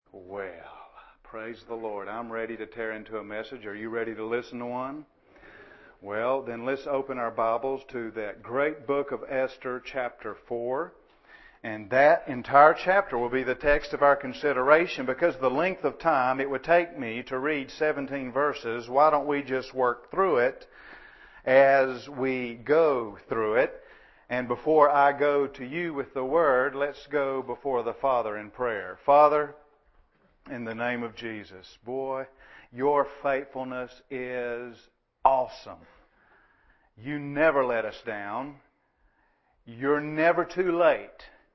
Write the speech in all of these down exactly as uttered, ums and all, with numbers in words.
Well, praise the Lord. I'm ready to tear into a message. Are you ready to listen to one? Well, then let's open our Bibles to that great book of Esther, chapter four. And that entire chapter will be the text of our consideration. Because of the length of time it would take me to read seventeen verses, why don't we just work through it as we go through it? And before I go to you with the Word, let's go before the Father in prayer. Father, in the name of Jesus, boy, your faithfulness is awesome. You never let us down. You're never too late.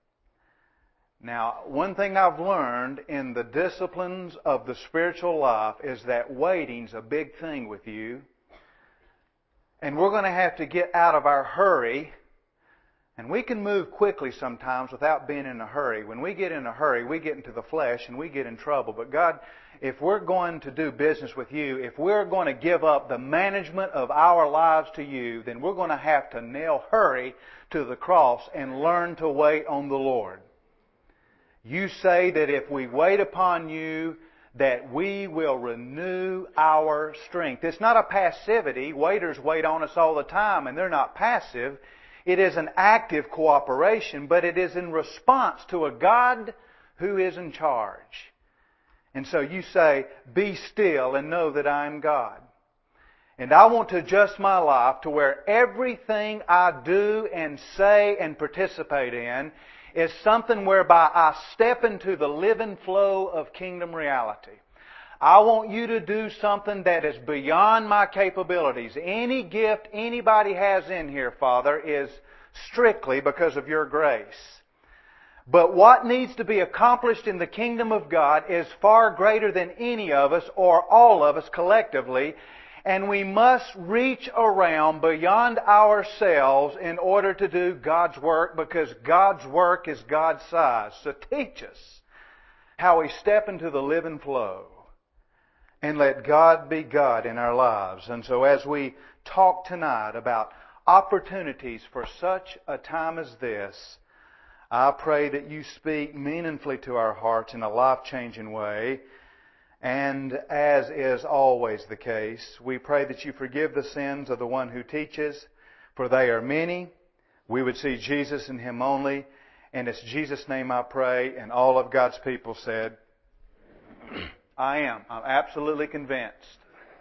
Now, one thing I've learned in the disciplines of the spiritual life is that waiting's a big thing with you. And we're going to have to get out of our hurry. And we can move quickly sometimes without being in a hurry. When we get in a hurry, we get into the flesh and we get in trouble. But God, if we're going to do business with you, if we're going to give up the management of our lives to you, then we're going to have to nail hurry to the cross and learn to wait on the Lord. You say that if we wait upon you, that we will renew our strength. It's not a passivity. Waiters wait on us all the time and they're not passive. It is an active cooperation, but it is in response to a God who is in charge. And so you say, be still and know that I am God. And I want to adjust my life to where everything I do and say and participate in is something whereby I step into the living flow of kingdom reality. I want you to do something that is beyond my capabilities. Any gift anybody has in here, Father, is strictly because of your grace. But what needs to be accomplished in the kingdom of God is far greater than any of us or all of us collectively. And we must reach around beyond ourselves in order to do God's work, because God's work is God's size. So teach us how we step into the living flow and let God be God in our lives. And so as we talk tonight about opportunities for such a time as this, I pray that you speak meaningfully to our hearts in a life-changing way. And as is always the case, we pray that you forgive the sins of the one who teaches, for they are many. We would see Jesus in Him only. And it's Jesus' name I pray, and all of God's people said, I am. I'm absolutely convinced.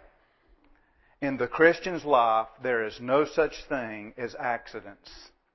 In the Christian's life, there is no such thing as accidents.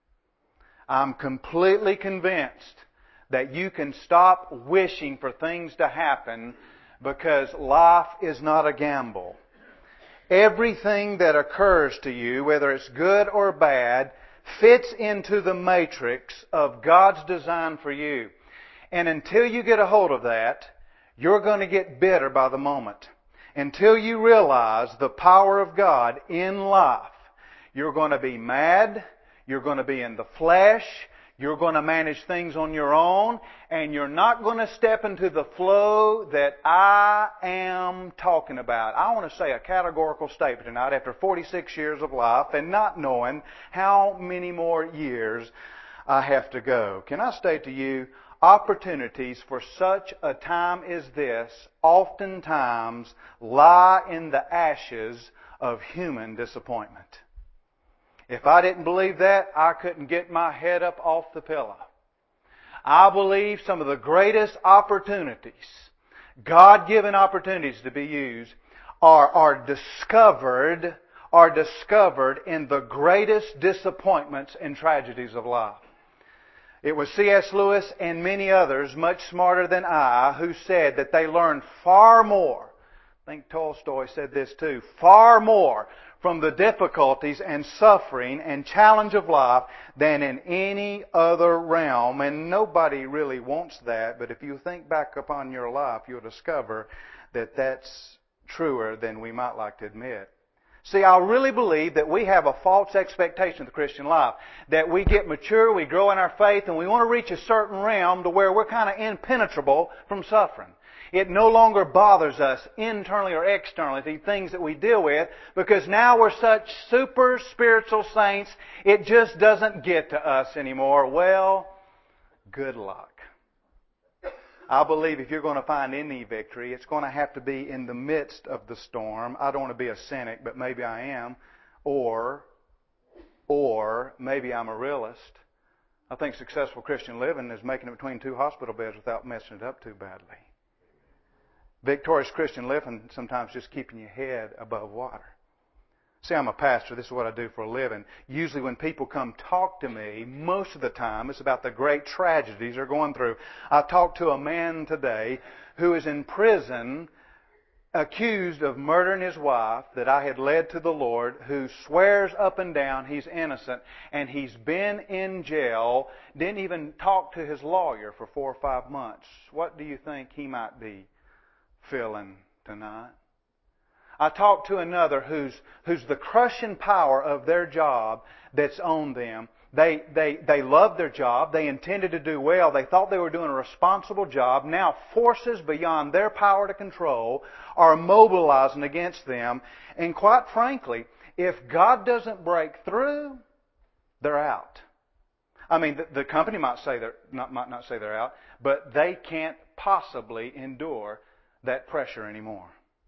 I'm completely convinced that you can stop wishing for things to happen, because life is not a gamble. Everything that occurs to you, whether it's good or bad, fits into the matrix of God's design for you. And until you get a hold of that, you're going to get bitter by the moment. Until you realize the power of God in life, you're going to be mad, you're going to be in the flesh, you're going to manage things on your own, and you're not going to step into the flow that I am talking about. I want to say a categorical statement tonight after forty-six years of life and not knowing how many more years I have to go. Can I state to you, opportunities for such a time as this oftentimes lie in the ashes of human disappointment. If I didn't believe that, I couldn't get my head up off the pillow. I believe some of the greatest opportunities, God-given opportunities to be used, are, are discovered, are discovered in the greatest disappointments and tragedies of life. It was C S Lewis and many others, much smarter than I, who said that they learned far more. I think Tolstoy said this too. Far more from the difficulties and suffering and challenge of life than in any other realm. And nobody really wants that. But if you think back upon your life, you'll discover that that's truer than we might like to admit. See, I really believe that we have a false expectation of the Christian life. That we get mature, we grow in our faith, and we want to reach a certain realm to where we're kind of impenetrable from suffering. It no longer bothers us internally or externally, the things that we deal with, because now we're such super spiritual saints, it just doesn't get to us anymore. Well, good luck. I believe if you're going to find any victory, it's going to have to be in the midst of the storm. I don't want to be a cynic, but maybe I am. Or, or maybe I'm a realist. I think successful Christian living is making it between two hospital beds without messing it up too badly. Victorious Christian living sometimes just keeping your head above water. See, I'm a pastor. This is what I do for a living. Usually when people come talk to me, most of the time it's about the great tragedies they're going through. I talked to a man today who is in prison accused of murdering his wife that I had led to the Lord, who swears up and down he's innocent, and he's been in jail, didn't even talk to his lawyer for four or five months. What do you think he might be feeling tonight? I talked to another who's who's the crushing power of their job that's on them. They they they love their job. They intended to do well. They thought they were doing a responsible job. Now forces beyond their power to control are mobilizing against them. And quite frankly, if God doesn't break through, they're out. I mean, the, the company might say they're not might not say they're out, but they can't possibly endure that pressure anymore.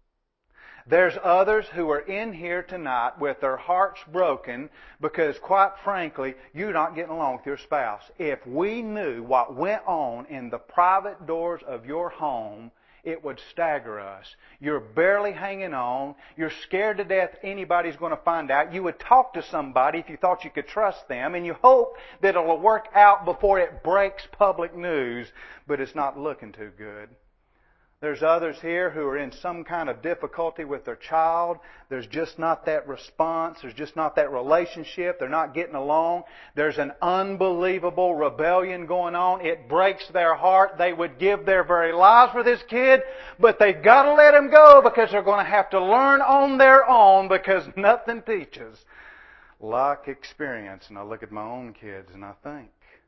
There's others who are in here tonight with their hearts broken because, quite frankly, you're not getting along with your spouse. If we knew what went on in the private doors of your home, it would stagger us. You're barely hanging on. You're scared to death anybody's going to find out. You would talk to somebody if you thought you could trust them, and you hope that it'll work out before it breaks public news, but it's not looking too good. There's others here who are in some kind of difficulty with their child. There's just not that response. There's just not that relationship. They're not getting along. There's an unbelievable rebellion going on. It breaks their heart. They would give their very lives for this kid, but they've got to let him go because they're going to have to learn on their own because nothing teaches like experience. And I look at my own kids and I think,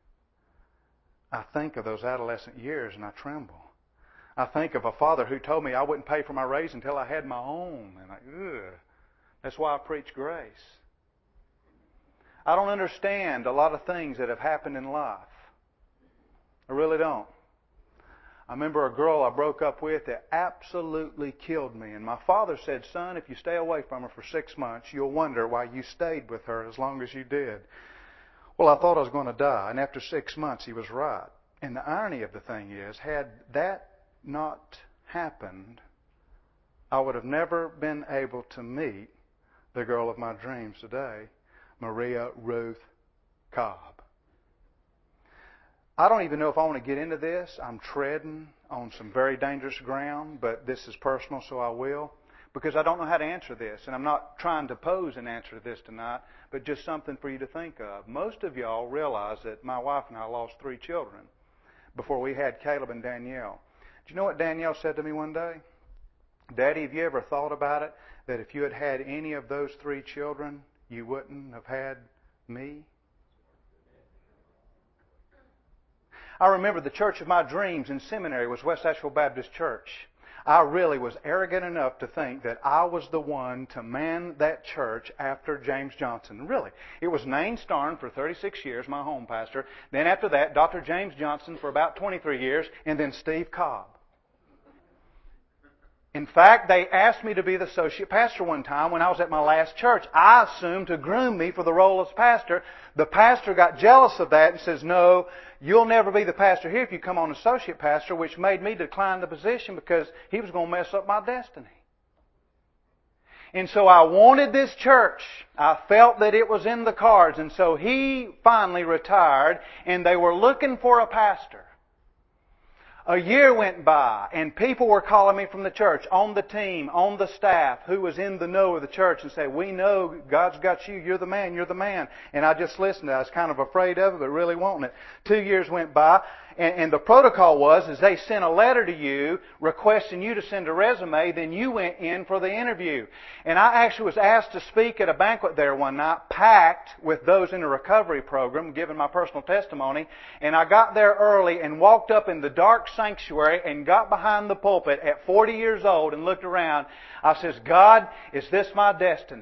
I think of those adolescent years and I tremble. I think of a father who told me I wouldn't pay for my raise until I had my own. And I, ugh. That's why I preach grace. I don't understand a lot of things that have happened in life. I really don't. I remember a girl I broke up with that absolutely killed me. And my father said, son, if you stay away from her for six months, you'll wonder why you stayed with her as long as you did. Well, I thought I was going to die. And after six months, he was right. And the irony of the thing is, had that not happened, I would have never been able to meet the girl of my dreams today, Maria Ruth Cobb. I don't even know if I want to get into this. I'm treading on some very dangerous ground, but this is personal, so I will, because I don't know how to answer this, and I'm not trying to pose an answer to this tonight, but just something for you to think of. Most of y'all realize that my wife and I lost three children before we had Caleb and Danielle. Do you know what Danielle said to me one day? Daddy, have you ever thought about it, that if you had had any of those three children, you wouldn't have had me? I remember the church of my dreams in seminary was West Asheville Baptist Church. I really was arrogant enough to think that I was the one to man that church after James Johnson. Really. It was Nain Starn for thirty-six years, my home pastor. Then after that, Doctor James Johnson for about twenty-three years, and then Steve Cobb. In fact, they asked me to be the associate pastor one time when I was at my last church. I assumed to groom me for the role as pastor. The pastor got jealous of that and says, no, you'll never be the pastor here if you come on associate pastor, which made me decline the position because he was going to mess up my destiny. And so I wanted this church. I felt that it was in the cards. And so he finally retired and they were looking for a pastor. A year went by, and people were calling me from the church, on the team, on the staff, who was in the know of the church, and say, we know God's got you, you're the man, you're the man. And I just listened. I was kind of afraid of it, but really wanting it. Two years went by, and, and the protocol was, is they sent a letter to you requesting you to send a resume, then you went in for the interview. And I actually was asked to speak at a banquet there one night, packed with those in a recovery program, giving my personal testimony, and I got there early and walked up in the dark sanctuary and got behind the pulpit at forty years old and looked around. I says, God, is this my destiny?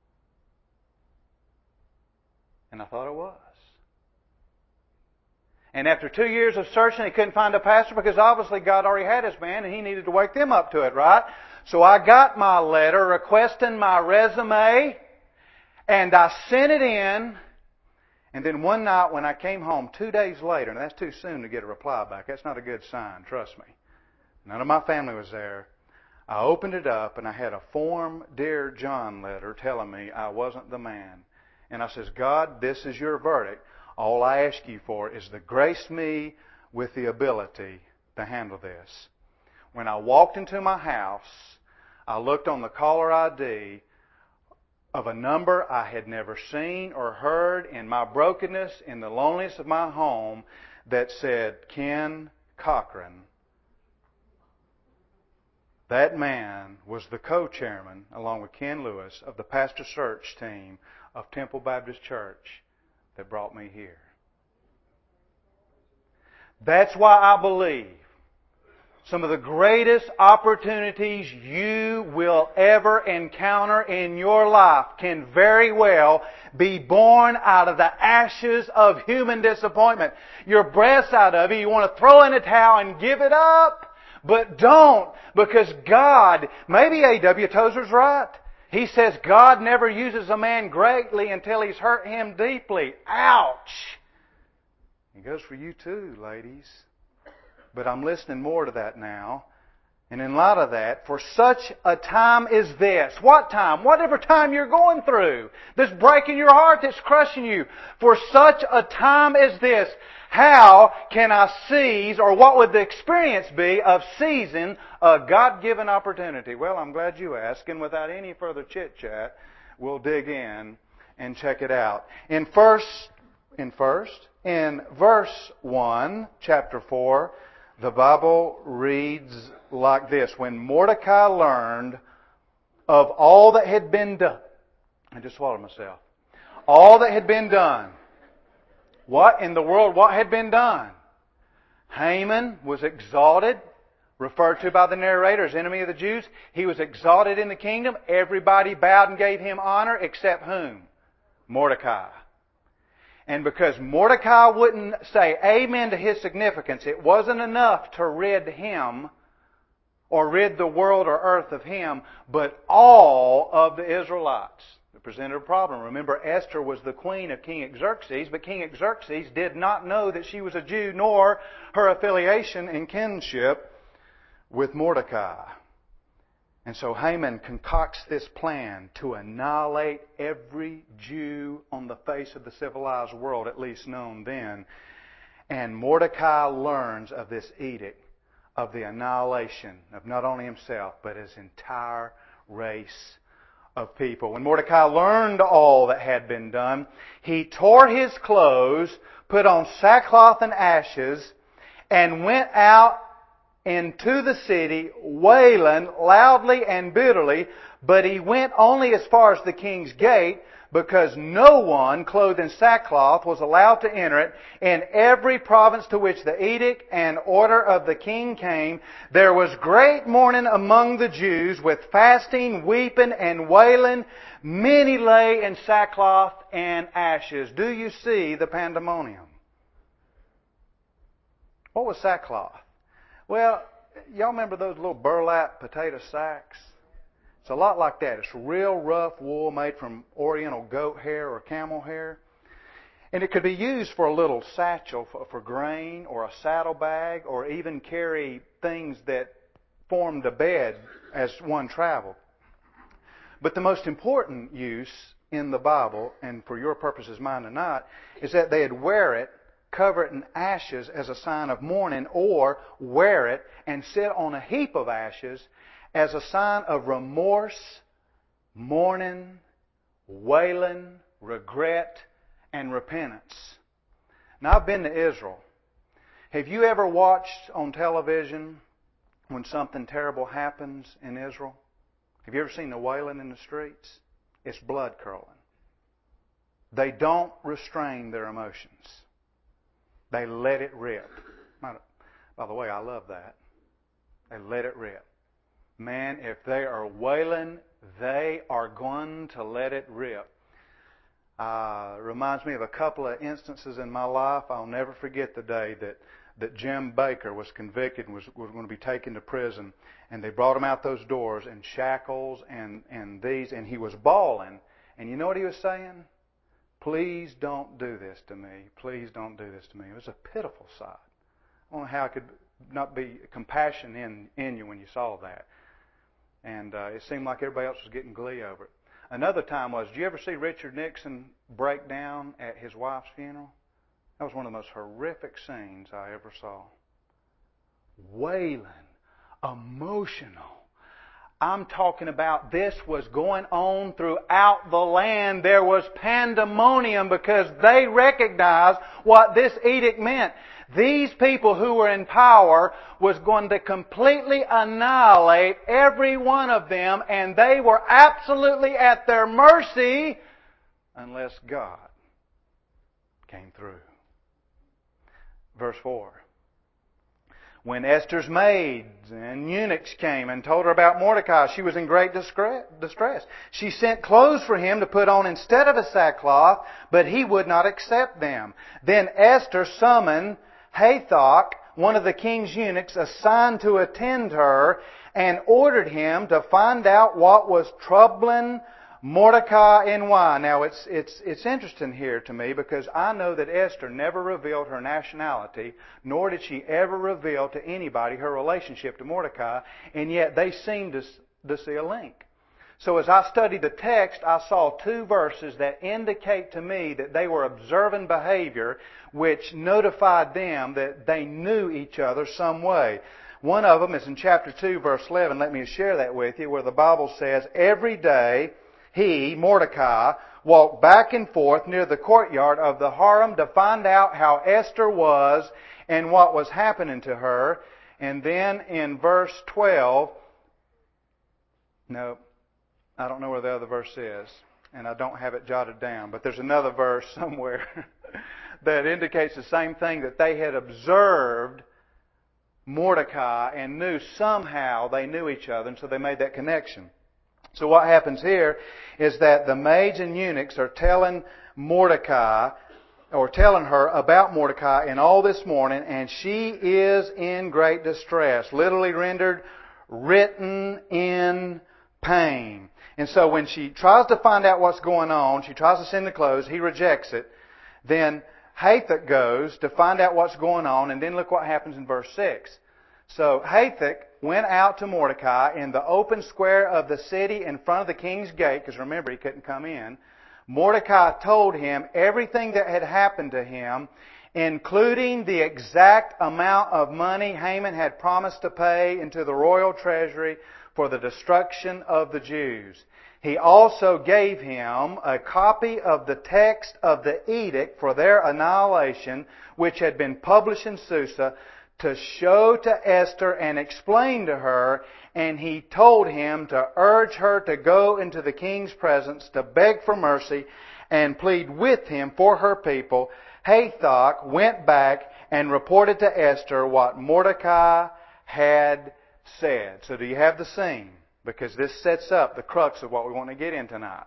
And I thought it was. And after two years of searching, he couldn't find a pastor because obviously God already had his man and he needed to wake them up to it, right? So I got my letter requesting my resume and I sent it in. And then one night when I came home, two days later, and that's too soon to get a reply back. That's not a good sign, trust me. None of my family was there. I opened it up and I had a Form Dear John letter telling me I wasn't the man. And I says, God, this is your verdict. All I ask you for is to grace me with the ability to handle this. When I walked into my house, I looked on the caller I D of a number I had never seen or heard in my brokenness, in the loneliness of my home, that said, Ken Cochran. That man was the co-chairman, along with Ken Lewis, of the pastor search team of Temple Baptist Church that brought me here. That's why I believe some of the greatest opportunities you will ever encounter in your life can very well be born out of the ashes of human disappointment. Your breath's out of you. You want to throw in a towel and give it up, but don't, because God, maybe A W Tozer's right. He says God never uses a man greatly until He's hurt him deeply. Ouch! It goes for you too, ladies. But I'm listening more to that now. And in light of that, for such a time as this, what time? Whatever time you're going through, that's breaking your heart, that's crushing you. For such a time as this, how can I seize, or what would the experience be of seizing a God-given opportunity? Well, I'm glad you asked, and without any further chit-chat, we'll dig in and check it out. In first, in first, in verse one, chapter four, the Bible reads like this. When Mordecai learned of all that had been done, I just swallowed myself. All that had been done. What in the world, what had been done? Haman was exalted, referred to by the narrator as enemy of the Jews. He was exalted in the kingdom. Everybody bowed and gave him honor except whom? Mordecai. And because Mordecai wouldn't say amen to his significance, it wasn't enough to rid him or rid the world or earth of him, but all of the Israelites. It presented a problem. Remember, Esther was the queen of King Xerxes, but King Xerxes did not know that she was a Jew, nor her affiliation and kinship with Mordecai. And so Haman concocts this plan to annihilate every Jew on the face of the civilized world, at least known then. And Mordecai learns of this edict of the annihilation of not only himself, but his entire race of people. When Mordecai learned all that had been done, he tore his clothes, put on sackcloth and ashes, and went out into the city, wailing loudly and bitterly, but he went only as far as the king's gate, because no one clothed in sackcloth was allowed to enter it. In every province to which the edict and order of the king came, there was great mourning among the Jews, with fasting, weeping, and wailing. Many lay in sackcloth and ashes. Do you see the pandemonium? What was sackcloth? Well, y'all remember those little burlap potato sacks? It's a lot like that. It's real rough wool made from oriental goat hair or camel hair. And it could be used for a little satchel for, for grain, or a saddle bag, or even carry things that formed a bed as one traveled. But the most important use in the Bible, and for your purposes, mine tonight, is that they'd wear it, cover it in ashes as a sign of mourning, or wear it and sit on a heap of ashes as a sign of remorse, mourning, wailing, regret, and repentance. Now, I've been to Israel. Have you ever watched on television when something terrible happens in Israel? Have you ever seen the wailing in the streets? It's blood curdling. They don't restrain their emotions. They let it rip. By the way, I love that. They let it rip. Man, if they are wailing, they are going to let it rip. Uh, reminds me of a couple of instances in my life. I'll never forget the day that, that Jim Baker was convicted and was, was going to be taken to prison. And they brought him out those doors in shackles and, and these, and he was bawling. And you know what he was saying? Please don't do this to me. Please don't do this to me. It was a pitiful sight. I don't know how it could not be compassion in, in you when you saw that. And uh, it seemed like everybody else was getting glee over it. Another time was, did you ever see Richard Nixon break down at his wife's funeral? That was one of the most horrific scenes I ever saw. Wailing, emotional. I'm talking about this was going on throughout the land. There was pandemonium because they recognized what this edict meant. These people who were in power was going to completely annihilate every one of them, and they were absolutely at their mercy unless God came through. Verse four. When Esther's maids and eunuchs came and told her about Mordecai, she was in great distress. She sent clothes for him to put on instead of a sackcloth, but he would not accept them. Then Esther summoned Hathach, one of the king's eunuchs, assigned to attend her, and ordered him to find out what was troubling Mordecai and why. Now, it's it's it's interesting here to me because I know that Esther never revealed her nationality, nor did she ever reveal to anybody her relationship to Mordecai, and yet they seem to, to see a link. So as I studied the text, I saw two verses that indicate to me that they were observing behavior which notified them that they knew each other some way. One of them is in chapter two, verse eleven. Let me share that with you, where the Bible says, every day he, Mordecai, walked back and forth near the courtyard of the harem to find out how Esther was and what was happening to her. And then in verse twelve, no, I don't know where the other verse is, and I don't have it jotted down, but there's another verse somewhere that indicates the same thing, that they had observed Mordecai and knew somehow they knew each other, and so they made that connection. So what happens here is that the maids and eunuchs are telling Mordecai, or telling her about Mordecai and all this morning, and she is in great distress, literally rendered written in pain. And so when she tries to find out what's going on, she tries to send the clothes, he rejects it. Then Hathach goes to find out what's going on, and then look what happens in verse six. So Hathach went out to Mordecai in the open square of the city in front of the king's gate, because remember, he couldn't come in. Mordecai told him everything that had happened to him, including the exact amount of money Haman had promised to pay into the royal treasury for the destruction of the Jews. He also gave him a copy of the text of the edict for their annihilation, which had been published in Susa, to show to Esther and explain to her, and he told him to urge her to go into the king's presence to beg for mercy and plead with him for her people. Hathach went back and reported to Esther what Mordecai had said. So do you have the scene? Because this sets up the crux of what we want to get in tonight.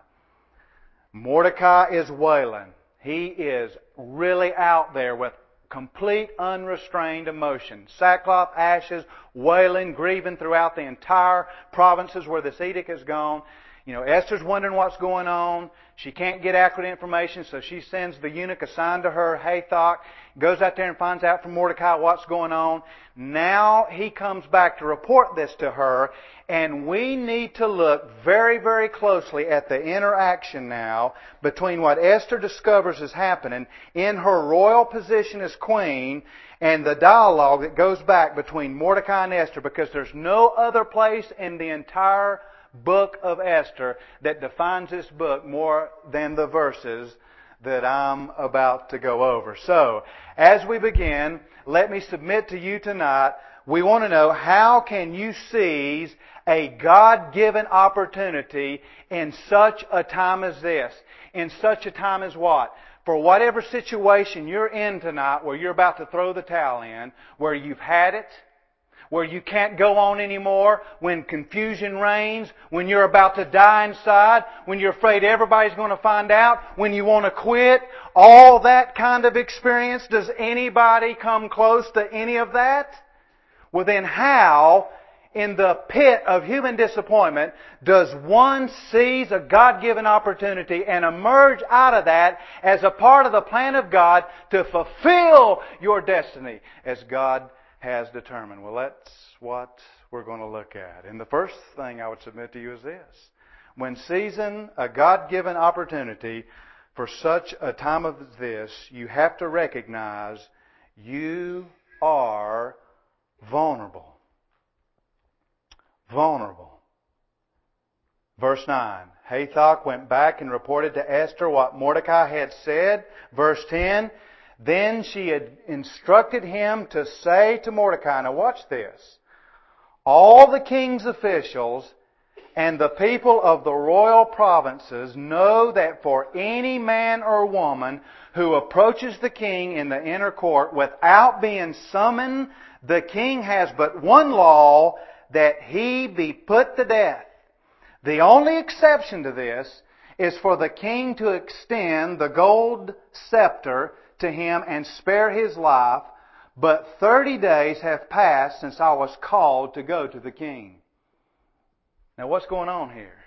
Mordecai is wailing. He is really out there with complete unrestrained emotion. Sackcloth, ashes, wailing, grieving throughout the entire provinces where this edict has gone. You know, Esther's wondering what's going on. She can't get accurate information, so she sends the eunuch assigned to her, Hathach, goes out there and finds out from Mordecai what's going on. Now he comes back to report this to her, and we need to look very, very closely at the interaction now between what Esther discovers is happening in her royal position as queen and the dialogue that goes back between Mordecai and Esther, because there's no other place in the entire book of Esther that defines this book more than the verses that I'm about to go over. So, as we begin, let me submit to you tonight, we want to know, how can you seize a God-given opportunity in such a time as this? In such a time as what? For whatever situation you're in tonight, where you're about to throw the towel in, where you've had it, where you can't go on anymore, when confusion reigns, when you're about to die inside, when you're afraid everybody's going to find out, when you want to quit, all that kind of experience, does anybody come close to any of that? Well then how, in the pit of human disappointment, does one seize a God-given opportunity and emerge out of that as a part of the plan of God to fulfill your destiny as God has determined? Well, that's what we're going to look at. And the first thing I would submit to you is this. When seizing a God-given opportunity for such a time as this, you have to recognize you are vulnerable. Vulnerable. Verse nine. Hathach went back and reported to Esther what Mordecai had said. Verse ten. Then she had instructed him to say to Mordecai, now watch this, all the king's officials and the people of the royal provinces know that for any man or woman who approaches the king in the inner court without being summoned, the king has but one law, that he be put to death. The only exception to this is for the king to extend the gold scepter to him and spare his life, but thirty days have passed since I was called to go to the king. Now what's going on here?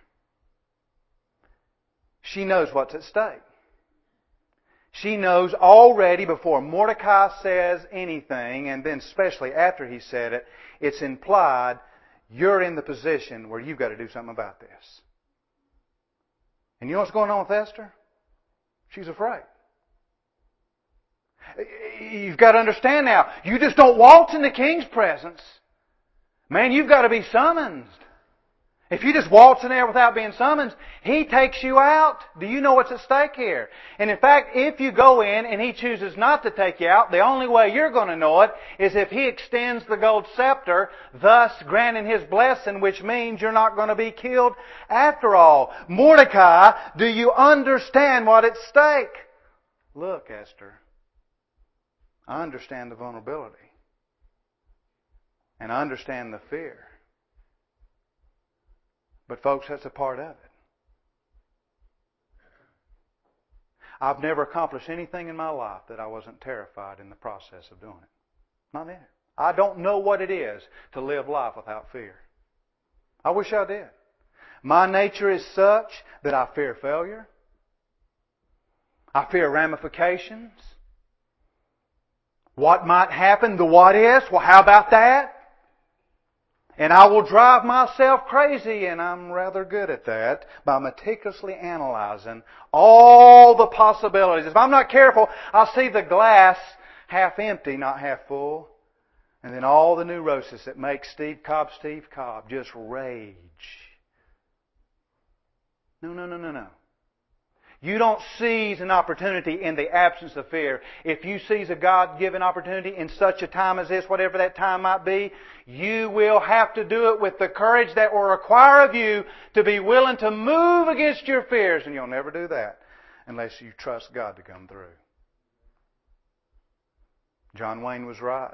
She knows what's at stake. She knows already before Mordecai says anything, and then especially after he said it, it's implied you're in the position where you've got to do something about this. And you know what's going on with Esther? She's afraid. You've got to understand now, you just don't waltz in the king's presence. Man, you've got to be summoned. If you just waltz in there without being summoned, he takes you out. Do you know what's at stake here? And in fact, if you go in and he chooses not to take you out, the only way you're going to know it is if he extends the gold scepter, thus granting his blessing, which means you're not going to be killed after all. Mordecai, do you understand what's at stake? Look, Esther, I understand the vulnerability. And I understand the fear. But folks, that's a part of it. I've never accomplished anything in my life that I wasn't terrified in the process of doing it. Not there. I don't know what it is to live life without fear. I wish I did. My nature is such that I fear failure. I fear ramifications. What might happen, the what ifs, well, how about that? And I will drive myself crazy, and I'm rather good at that, by meticulously analyzing all the possibilities. If I'm not careful, I'll see the glass half empty, not half full. And then all the neurosis that makes Steve Cobb Steve Cobb just rage. No, no, no, no, no. You don't seize an opportunity in the absence of fear. If you seize a God-given opportunity in such a time as this, whatever that time might be, you will have to do it with the courage that will require of you to be willing to move against your fears. And you'll never do that unless you trust God to come through. John Wayne was right.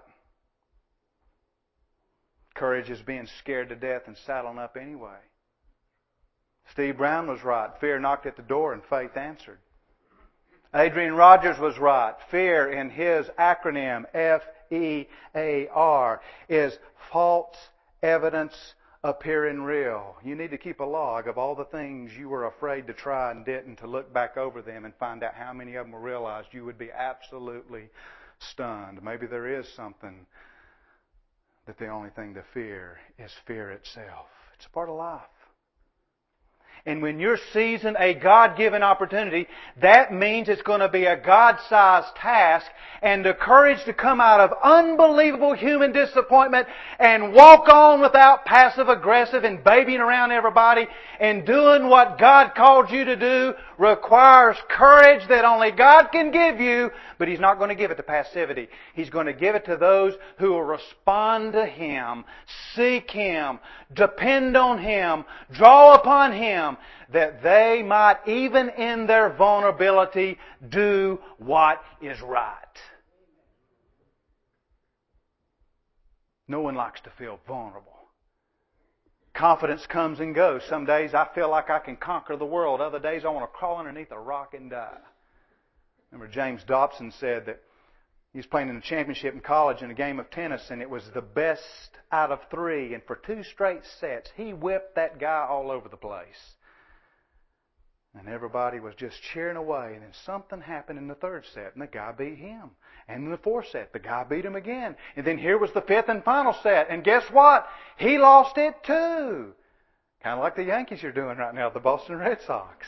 Courage is being scared to death and saddling up anyway. Steve Brown was right. Fear knocked at the door and faith answered. Adrian Rogers was right. Fear, in his acronym F E A R, is false evidence appearing real. You need to keep a log of all the things you were afraid to try and didn't, to look back over them and find out how many of them were realized. You would be absolutely stunned. Maybe there is something that the only thing to fear is fear itself. It's a part of life. And when you're seizing a God-given opportunity, that means it's going to be a God-sized task, and the courage to come out of unbelievable human disappointment and walk on without passive-aggressive and babying around everybody and doing what God called you to do requires courage that only God can give you, but He's not going to give it to passivity. He's going to give it to those who will respond to Him, seek Him, depend on Him, draw upon Him, that they might, even in their vulnerability, do what is right. No one likes to feel vulnerable. Confidence comes and goes. Some days I feel like I can conquer the world. Other days I want to crawl underneath a rock and die. Remember James Dobson said that he was playing in a championship in college in a game of tennis, and it was the best out of three. And for two straight sets, he whipped that guy all over the place. And everybody was just cheering away. And then something happened in the third set, and the guy beat him. And in the fourth set, the guy beat him again. And then here was the fifth and final set. And guess what? He lost it too. Kind of like the Yankees are doing right now, the Boston Red Sox.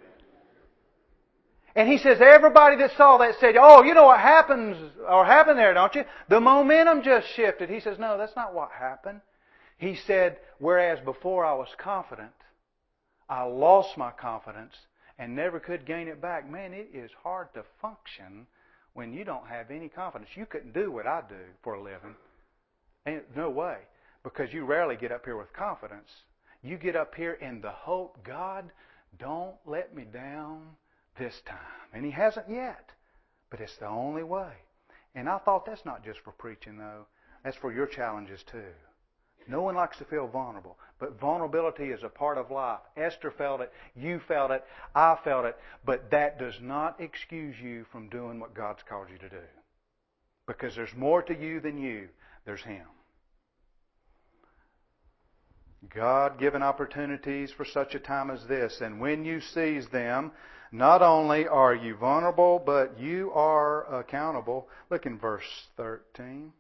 And he says, everybody that saw that said, oh, you know what happens or happened there, don't you? The momentum just shifted. He says, no, that's not what happened. He said, whereas before I was confident, I lost my confidence and never could gain it back. Man, it is hard to function when you don't have any confidence. You couldn't do what I do for a living. Ain't no way. Because you rarely get up here with confidence. You get up here in the hope, God, don't let me down this time. And He hasn't yet. But it's the only way. And I thought that's not just for preaching, though. That's for your challenges, too. No one likes to feel vulnerable. But vulnerability is a part of life. Esther felt it. You felt it. I felt it. But that does not excuse you from doing what God's called you to do. Because there's more to you than you. There's Him. God-given opportunities for such a time as this. And when you seize them, not only are you vulnerable, but you are accountable. Look in verse thirteen.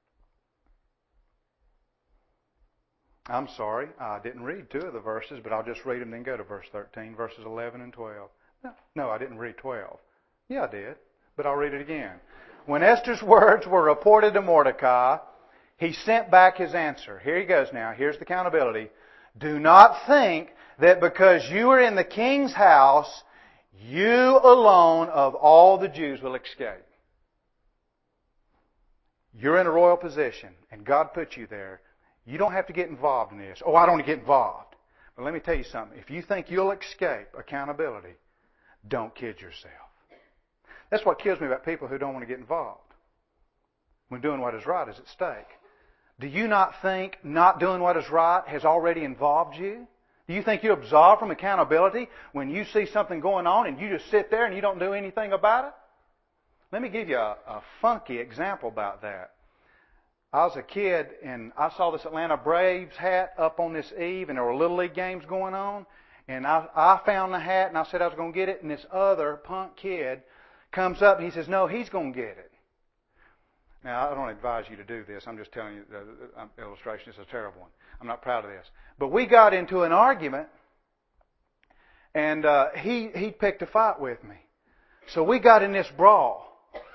I'm sorry, I didn't read two of the verses, but I'll just read them then go to verse thirteen, verses eleven and twelve. No, no, I didn't read twelve. Yeah, I did, but I'll read it again. When Esther's words were reported to Mordecai, he sent back his answer. Here he goes now. Here's the accountability. Do not think that because you are in the king's house, you alone of all the Jews will escape. You're in a royal position, and God put you there. You don't have to get involved in this. Oh, I don't want to get involved. But let me tell you something. If you think you'll escape accountability, don't kid yourself. That's what kills me about people who don't want to get involved when doing what is right is at stake. Do you not think not doing what is right has already involved you? Do you think you're absolved from accountability when you see something going on and you just sit there and you don't do anything about it? Let me give you a, a funky example about that. I was a kid and I saw this Atlanta Braves hat up on this eve and there were Little League games going on. And I, I found the hat and I said I was going to get it. And this other punk kid comes up and he says, no, he's going to get it. Now, I don't advise you to do this. I'm just telling you the illustration is a terrible one. I'm not proud of this. But we got into an argument and uh, he, he picked a fight with me. So we got in this brawl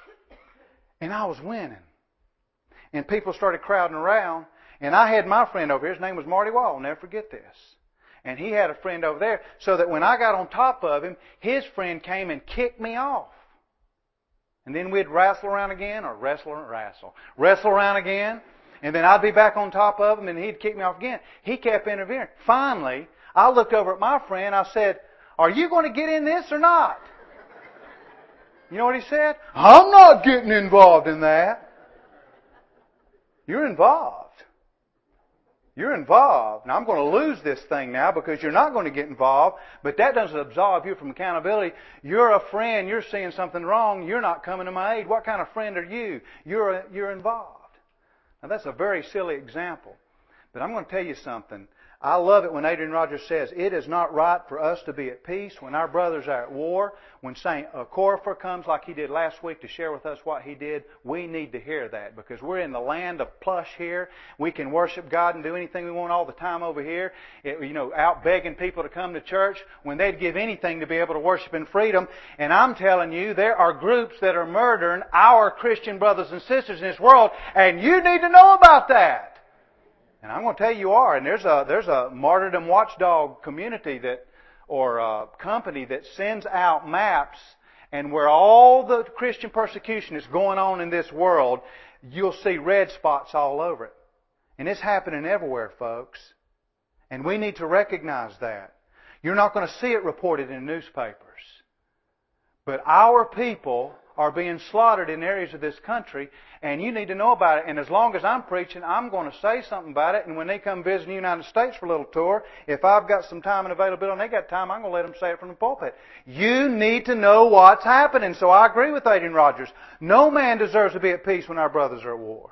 and I was winning. And people started crowding around. And I had my friend over here. His name was Marty Wall. I'll never forget this. And he had a friend over there. So that when I got on top of him, his friend came and kicked me off. And then we'd wrestle around again, or wrestle and wrestle. Wrestle around again. And then I'd be back on top of him and he'd kick me off again. He kept interfering. Finally, I looked over at my friend. I said, are you going to get in this or not? You know what he said? I'm not getting involved in that. You're involved. You're involved. Now, I'm going to lose this thing now because you're not going to get involved, but that doesn't absolve you from accountability. You're a friend. You're seeing something wrong. You're not coming to my aid. What kind of friend are you? You're, a, you're involved. Now, that's a very silly example, but I'm going to tell you something. I love it when Adrian Rogers says, it is not right for us to be at peace when our brothers are at war. When Saint Corifer comes like he did last week to share with us what he did, we need to hear that because we're in the land of plush here. We can worship God and do anything we want all the time over here. It, you know, out begging people to come to church when they'd give anything to be able to worship in freedom. And I'm telling you, there are groups that are murdering our Christian brothers and sisters in this world, and you need to know about that. And I'm going to tell you, you are. And there's a there's a martyrdom watchdog community that, or a company that sends out maps, and where all the Christian persecution is going on in this world, you'll see red spots all over it. And it's happening everywhere, folks. And we need to recognize that. You're not going to see it reported in newspapers. But our people are being slaughtered in areas of this country, and you need to know about it. And as long as I'm preaching, I'm going to say something about it. And when they come visit the United States for a little tour, if I've got some time and availability and they got time, I'm going to let them say it from the pulpit. You need to know what's happening. So I agree with Adrian Rogers. No man deserves to be at peace when our brothers are at war.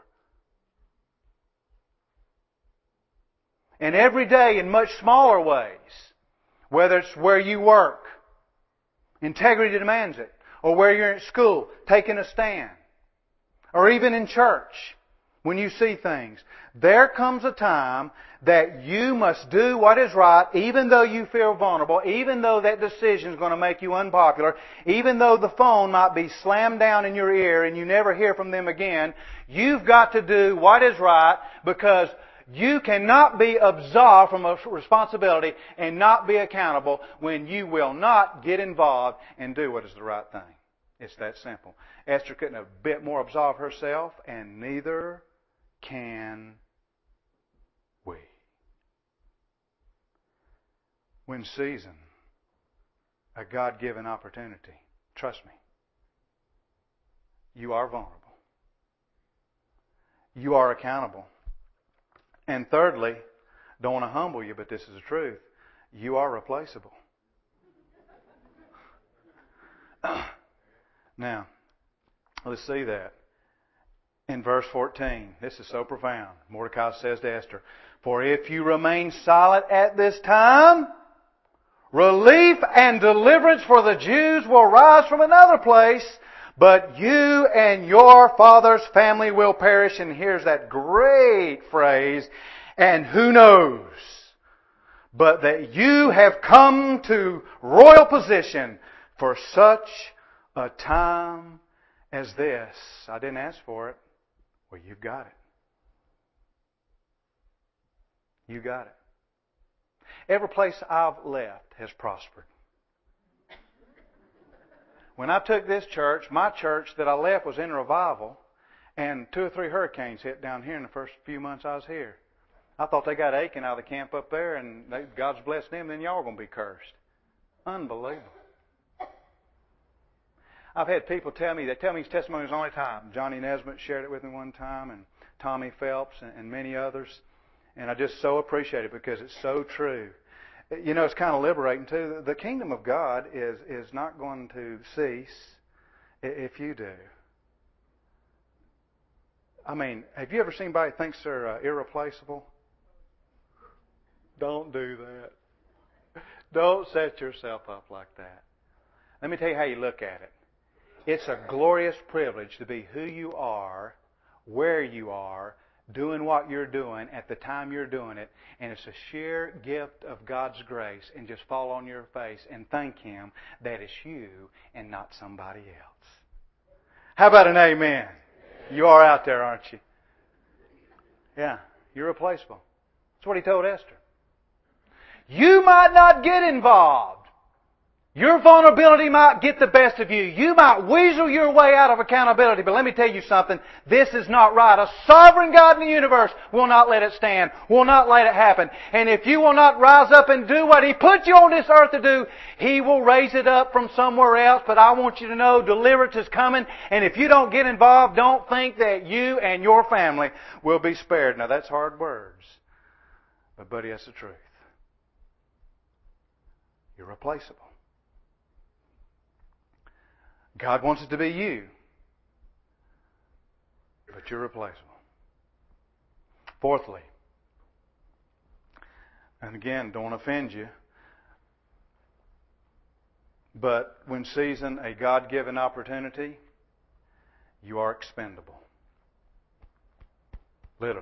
And every day in much smaller ways, whether it's where you work, integrity demands it, or where you're at school, taking a stand, or even in church, when you see things, there comes a time that you must do what is right, even though you feel vulnerable, even though that decision is going to make you unpopular, even though the phone might be slammed down in your ear and you never hear from them again. You've got to do what is right, because you cannot be absolved from a responsibility and not be accountable when you will not get involved and do what is the right thing. It's that simple. Esther couldn't have a bit more absolved herself, and neither can we. When seizing a God-given opportunity, trust me, you are vulnerable. You are accountable. And thirdly, don't want to humble you, but this is the truth, you are replaceable. Now, let's see that. In verse fourteen, this is so profound. Mordecai says to Esther, "For if you remain silent at this time, relief and deliverance for the Jews will rise from another place, but you and your father's family will perish." And here's that great phrase, "and who knows, but that you have come to royal position for such a time as this." I didn't ask for it. Well, you've got it. You got it. Every place I've left has prospered. When I took this church, my church that I left was in revival, and two or three hurricanes hit down here in the first few months I was here. I thought they got Aiken out of the camp up there, and they, God's blessed them, then y'all are going to be cursed. Unbelievable. I've had people tell me, they tell me his testimony is the only time. Johnny Nesbitt shared it with me one time, and Tommy Phelps, and, and many others. And I just so appreciate it because it's so true. You know, it's kind of liberating too. The kingdom of God is, is not going to cease if you do. I mean, have you ever seen anybody who thinks they're uh, irreplaceable? Don't do that. Don't set yourself up like that. Let me tell you how you look at it. It's a glorious privilege to be who you are, where you are, doing what you're doing at the time you're doing it, and it's a sheer gift of God's grace, and just fall on your face and thank Him that it's you and not somebody else. How about an amen? You are out there, aren't you? Yeah, you're replaceable. That's what He told Esther. You might not get involved. Your vulnerability might get the best of you. You might weasel your way out of accountability. But let me tell you something. This is not right. A sovereign God in the universe will not let it stand. Will not let it happen. And if you will not rise up and do what He put you on this earth to do, He will raise it up from somewhere else. But I want you to know deliverance is coming. And if you don't get involved, don't think that you and your family will be spared. Now that's hard words. But buddy, that's the truth. You're replaceable. God wants it to be you, but you're replaceable. Fourthly, and again, don't offend you, but when seizing a God-given opportunity, you are expendable. Literally.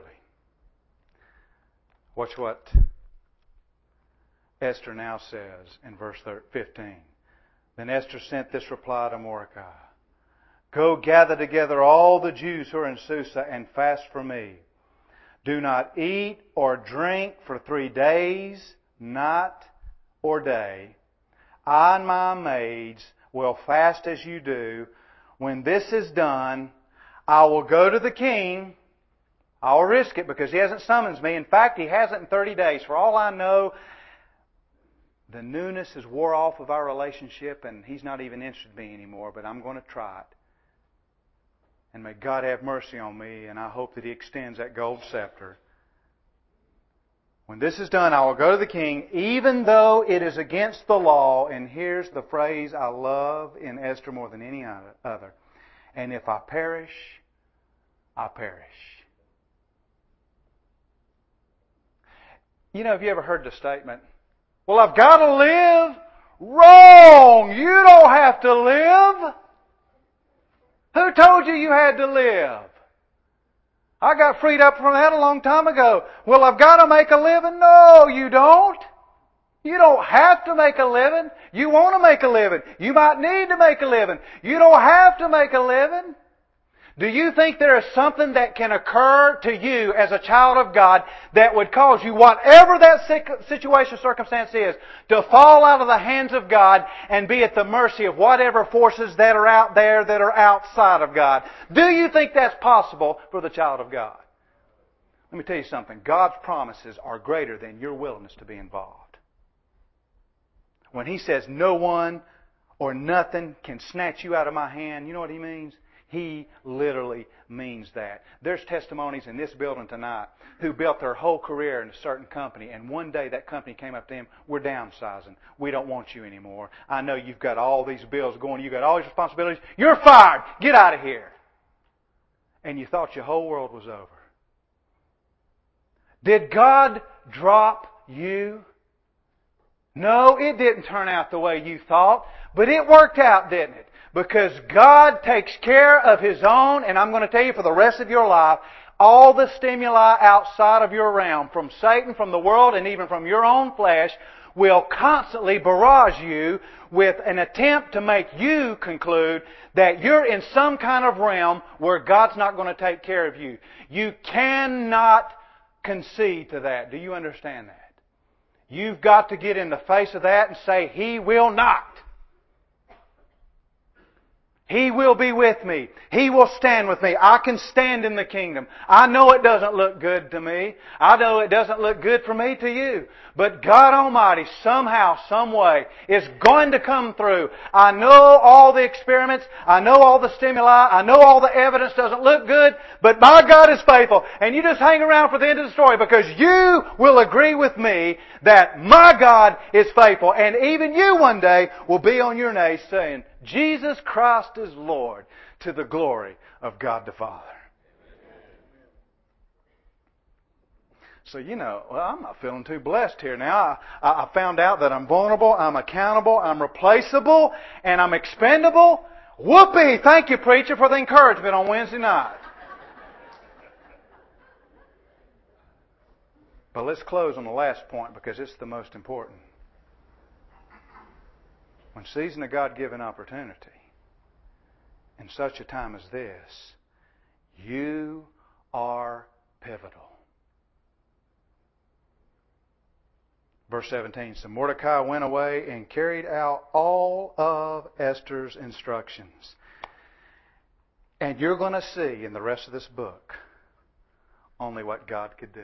Watch what Esther now says in verse fifteen. Then Esther sent this reply to Mordecai. Go gather together all the Jews who are in Susa and fast for me. Do not eat or drink for three days, night or day. I and my maids will fast as you do. When this is done, I will go to the king. I'll risk it because he hasn't summoned me. In fact, he hasn't in thirty days. For all I know, the newness has wore off of our relationship and he's not even interested in me anymore, but I'm going to try it. And may God have mercy on me, and I hope that He extends that gold scepter. When this is done, I will go to the king, even though it is against the law. And here's the phrase I love in Esther more than any other. And if I perish, I perish. You know, have you ever heard the statement, well, I've got to live? Wrong! You don't have to live! Who told you you had to live? I got freed up from that a long time ago. Well, I've got to make a living? No, you don't. You don't have to make a living. You want to make a living. You might need to make a living. You don't have to make a living. Do you think there is something that can occur to you as a child of God that would cause you, whatever that situation, circumstance is, to fall out of the hands of God and be at the mercy of whatever forces that are out there that are outside of God? Do you think that's possible for the child of God? Let me tell you something. God's promises are greater than your willingness to be involved. When He says no one or nothing can snatch you out of my hand, you know what He means? He literally means that. There's testimonies in this building tonight who built their whole career in a certain company, and one day that company came up to them, we're downsizing. We don't want you anymore. I know you've got all these bills going. You've got all these responsibilities. You're fired. Get out of here. And you thought your whole world was over. Did God drop you? No, it didn't turn out the way you thought, but it worked out, didn't it? Because God takes care of His own, and I'm going to tell you for the rest of your life, all the stimuli outside of your realm, from Satan, from the world, and even from your own flesh, will constantly barrage you with an attempt to make you conclude that you're in some kind of realm where God's not going to take care of you. You cannot concede to that. Do you understand that? You've got to get in the face of that and say, He will not. He will be with me. He will stand with me. I can stand in the kingdom. I know it doesn't look good to me. I know it doesn't look good for me to you. But God Almighty, somehow, some way, is going to come through. I know all the experiments. I know all the stimuli. I know all the evidence doesn't look good. But my God is faithful. And you just hang around for the end of the story because you will agree with me that my God is faithful. And even you one day will be on your knees saying, Jesus Christ is Lord, to the glory of God the Father. So, you know, well, I'm not feeling too blessed here now. I, I found out that I'm vulnerable, I'm accountable, I'm replaceable, and I'm expendable. Whoopee! Thank you, preacher, for the encouragement on Wednesday night. But let's close on the last point because it's the most important. When seizing a God-given opportunity, in such a time as this, you are pivotal. Verse seventeen, so Mordecai went away and carried out all of Esther's instructions. And you're going to see in the rest of this book only what God could do.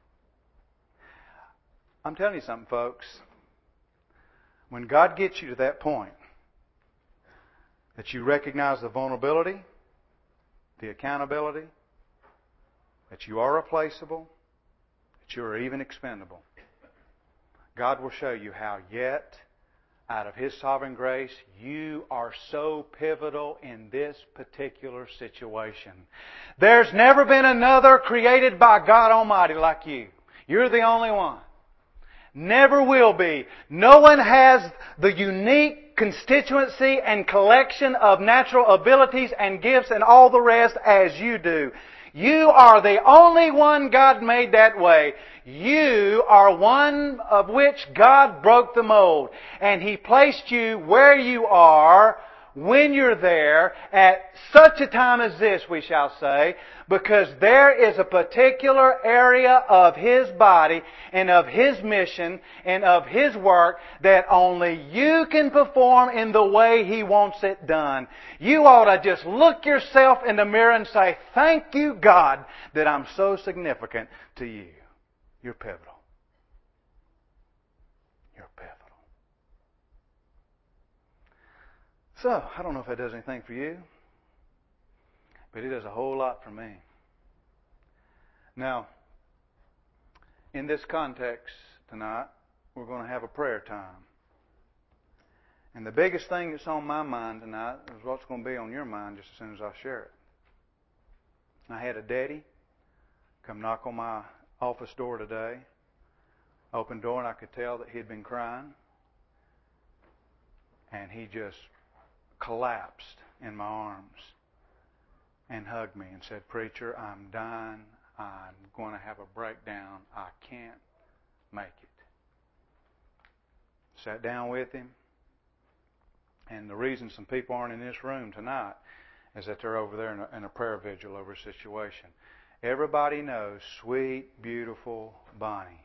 I'm telling you something, folks. When God gets you to that point, that you recognize the vulnerability, the accountability, that you are replaceable, that you are even expendable, God will show you how yet, out of His sovereign grace, you are so pivotal in this particular situation. There's never been another created by God Almighty like you. You're the only one. Never will be. No one has the unique constituency and collection of natural abilities and gifts and all the rest as you do. You are the only one God made that way. You are one of which God broke the mold. And He placed you where you are, when you're there, at such a time as this, we shall say, because there is a particular area of His body and of His mission and of His work that only you can perform in the way He wants it done. You ought to just look yourself in the mirror and say, thank you, God, that I'm so significant to you. You're pivotal. You're pivotal. So, I don't know if that does anything for you. But it does a whole lot for me. Now, in this context tonight, we're going to have a prayer time. And the biggest thing that's on my mind tonight is what's going to be on your mind just as soon as I share it. I had a daddy come knock on my office door today. Opened door, and I could tell that he'd been crying. And he just collapsed in my arms and hugged me and said, "Preacher, I'm dying. I'm going to have a breakdown. I can't make it." Sat down with him. And the reason some people aren't in this room tonight is that they're over there in a, in a prayer vigil over a situation. Everybody knows sweet, beautiful Bonnie.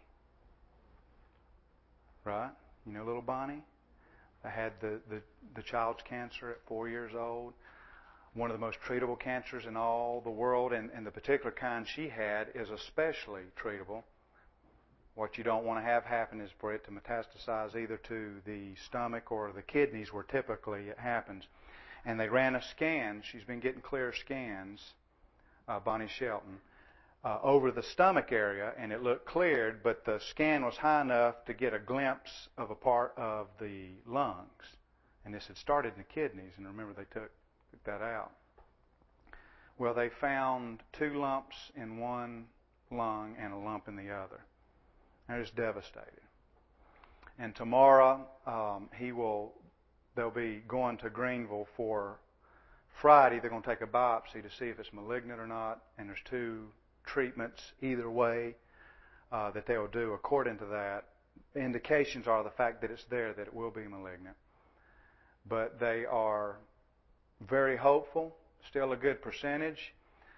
Right? You know little Bonnie? They had the, the, the child's cancer at four years old. One of the most treatable cancers in all the world. And, and the particular kind she had is especially treatable. What you don't want to have happen is for it to metastasize either to the stomach or the kidneys, where typically it happens. And they ran a scan. She's been getting clear scans, uh, Bonnie Shelton, uh, over the stomach area, and it looked cleared, but the scan was high enough to get a glimpse of a part of the lungs. And this had started in the kidneys, and remember they took, took that out. Well, they found two lumps in one lung and a lump in the other. They're just devastated. And tomorrow, um, he will. They'll be going to Greenville for Friday. They're going to take a biopsy to see if it's malignant or not. And there's two treatments either way uh, that they'll do according to that. The indications are the fact that it's there, that it will be malignant. But they are very hopeful. Still a good percentage.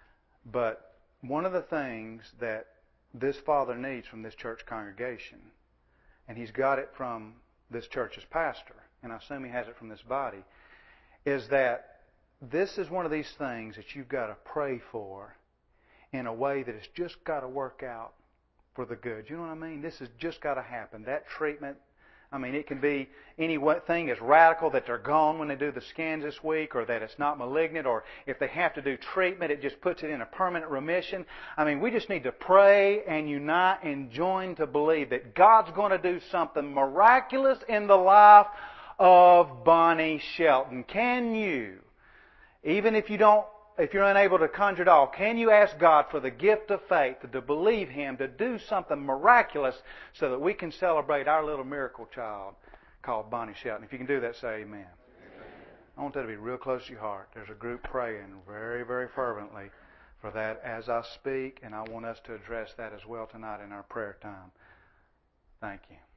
But one of the things that this father needs from this church congregation, and he's got it from this church's pastor, and I assume he has it from this body, is that this is one of these things that you've got to pray for in a way that it's just got to work out for the good. You know what I mean? This has just got to happen. That treatment, I mean, it can be anything as radical that they're gone when they do the scans this week, or that it's not malignant, or if they have to do treatment, it just puts it in a permanent remission. I mean, we just need to pray and unite and join to believe that God's going to do something miraculous in the life of Bonnie Shelton. Can you, even if you don't, if you're unable to conjure it all, can you ask God for the gift of faith to believe Him to do something miraculous so that we can celebrate our little miracle child called Bonnie Shelton? If you can do that, say amen. Amen. I want that to be real close to your heart. There's a group praying very, very fervently for that as I speak, and I want us to address that as well tonight in our prayer time. Thank you.